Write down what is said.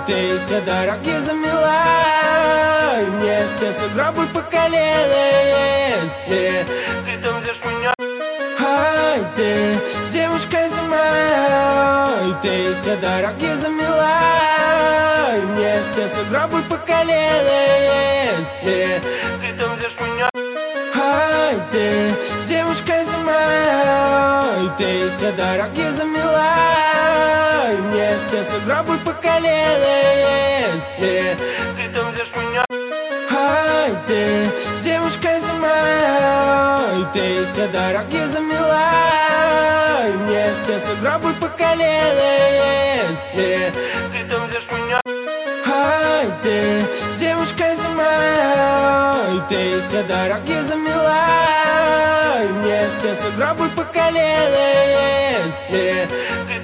ты все дороги замела, и мне все сугробы по колено. Если ты там ждешь меня, ай, ты девушка зима, и ты все дороги замела, и мне все сугробы по колено. Если ты там ждешь меня, ай, ты девушка зима, и ты все дороги замела, и мне все сугробы по колено. Если ты там ждешь меня, ай, ты девушка зима, и ты все дороги замела, и мне все сугробы по колено. Если ты там ждешь меня, ай, ты девушка зима, и ты все дороги замела, и мне все сугробы по колено. Если ты